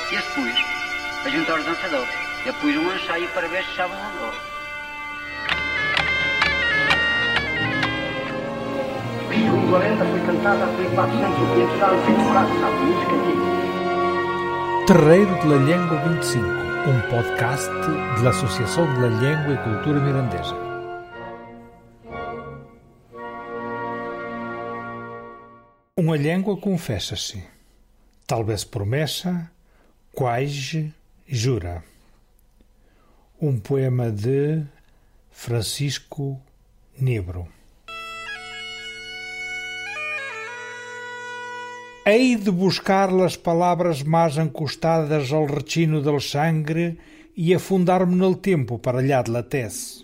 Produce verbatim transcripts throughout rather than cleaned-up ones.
E depois, a juntar os dançadores. E depois um ensaio para ver se sabem andar. O quarenta foi cantada por quatrocentos ou quinhentos anos em Portugal, sabe? Música antiga. Terreiro de la Llengua vinte e cinco, um podcast da Associação de la Llengua e Cultura Mirandesa. Uma língua confessa-se, talvez promessa, quase jura. Um poema de Francisco Nibro. Hei de buscar as palavras mais encostadas ao rechino del sangre e afundar-me no tempo para allá de la tese.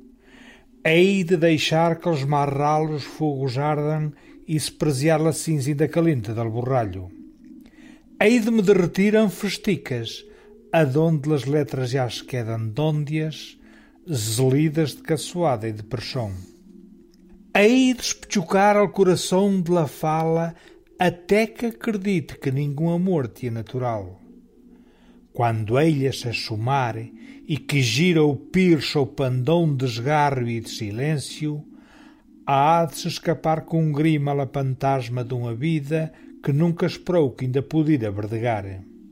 Hei de deixar que os mais ralos fogos ardam e se presear a cinza ainda calente del borralho. Hei de me derretir em festicas, adonde as letras já se quedam dôndias, zelidas de caçoada e de pressão. Hei de espechucar ao coração de la fala até que acredite que nenhum amor te é natural. Quando ella se assomar e que gira o pirso ao pandão de esgarro e de silêncio, há de se escapar com um grima a fantasma de uma vida que nunca esperou que ainda pudera verdegar.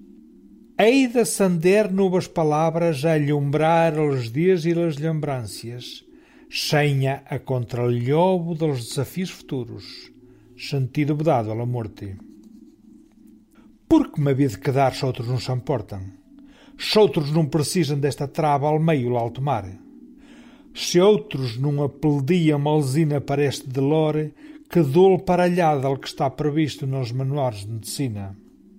Hei de acender novas palavras a alumbrar os dias e as lembranças, senha a contralhobo dos desafios futuros, sentido vedado à morte. Por que me havia de quedar se outros não se importam? Se outros não precisam desta trava ao meio do alto mar? Se outros não apeldiam malzina para este delore, que dole paralhado ao que está previsto nos manuais de medicina.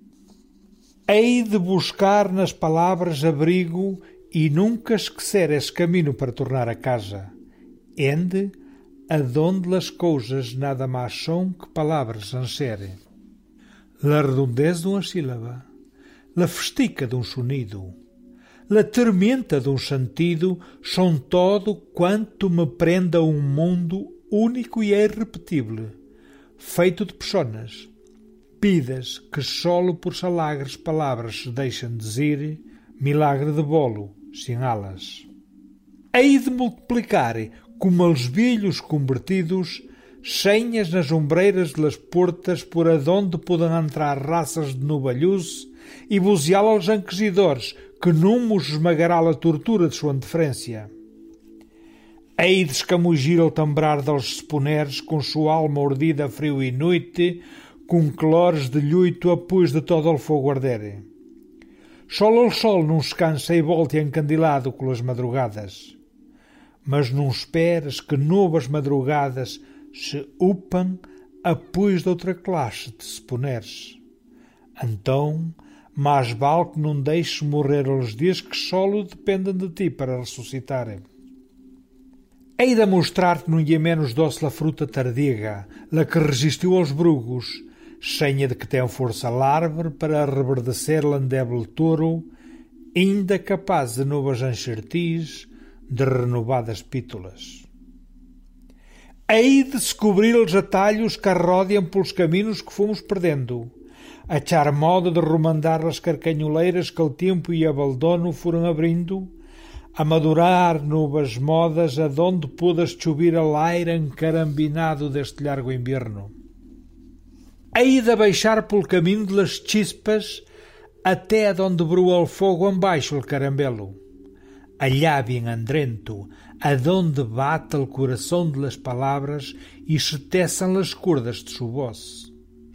Hei de buscar nas palavras abrigo e nunca esquecer esse caminho para tornar a casa, ende adonde as coisas nada mais são que palavras enxerem. La redondez de uma sílaba, la festica de um sonido, la tormenta de um sentido são todo quanto me prenda a um mundo único e irrepetível, feito de personas, pidas que solo por salagres palavras se deixam dizer, milagre de bolo, sem alas. Hei de multiplicar, como os velhos convertidos, senhas nas ombreiras das portas por adonde podem entrar raças de nobalhuz e buziá aos inquisidores que não os esmagará a tortura de sua indiferença. Hei de escamugir o tambrar dos exponeres com sua alma urdida a frio e noite, com clores de lhuito após de todo o fogo arder. Só o sol não se cansa e volta encandilado com as madrugadas. Mas não esperes que novas madrugadas se upam após de outra classe de se poneres. Então, mais vale que não deixes morrer os dias que solo dependem de ti para ressuscitarem. Hei de mostrar-te não é menos doce a fruta tardiga, la que resistiu aos brugos, senha de que tem força a árvore para reverdecer l'endébil touro, ainda capaz de novas enxertis, de renovadas pítulas. Hei de descobrir os atalhos que arrodiam pelos caminhos que fomos perdendo, achar modo de romandar as carcanholeiras que o tempo e abandono foram abrindo, a madurar novas modas adonde podas chover a laira encarambinado deste largo inverno. Hei de abaixar pelo caminho das chispas até adonde brua o fogo embaixo o carambelo. Allá bem andrento, adonde bate o coração de las palavras e se teçam as cordas de sua voz.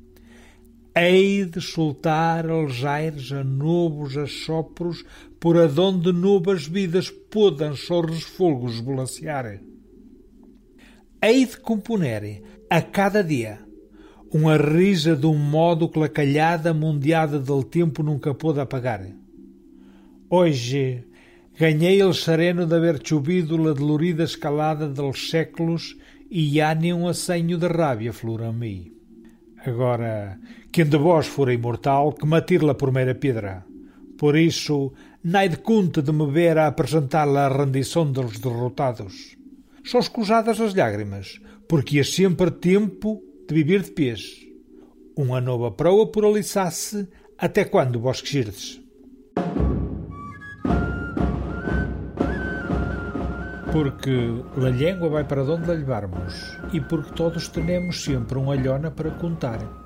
Hei de soltar os aires a novos assopros por adonde novas vidas podam sobre os fogos balancear. Hei de componer a cada dia uma risa de um modo que a calhada mundiada del tempo nunca pôde apagar. Hoje ganhei el sereno de haver chovido la dolorida escalada dos séculos e há nem um assenho de rábia flora em mim. Agora, quem de vós for imortal, que me atire a primeira pedra. Por isso, nai de conta de me ver a apresentar a rendição dos derrotados. Só escusadas as lágrimas, porque é sempre tempo de viver de pés. Uma nova proa por aliçasse, até quando vós quisirdes. Porque a língua vai para onde a levarmos e porque todos temos sempre uma olhona para contar.